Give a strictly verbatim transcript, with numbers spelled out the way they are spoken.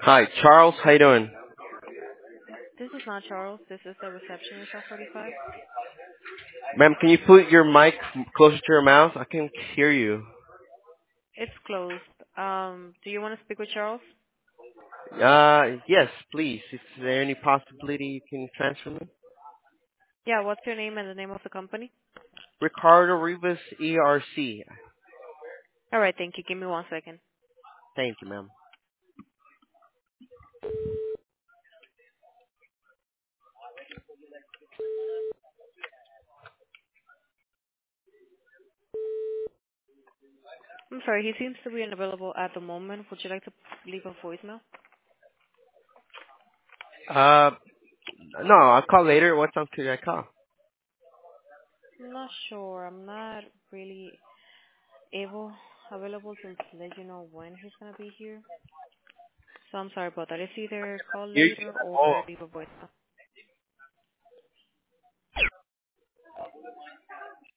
Hi, Charles. How you doing? This is not Charles. This is the receptionist at forty-five. Ma'am, can you put your mic closer to your mouth? I can't hear you. It's closed. Um, do you want to speak with Charles? Uh, yes, please. Is there any possibility you can transfer me? Yeah, what's your name and the name of the company? Ricardo Rivas, E R C. All right, thank you. Give me one second. Thank you, ma'am. I'm sorry, he seems to be unavailable at the moment. Would you like to leave a voicemail? Uh, no, I'll call later. What time could I call? I'm not sure. I'm not really able, available to let you know when he's going to be here. So I'm sorry about that. It's either call You. later or Oh. leave a voicemail.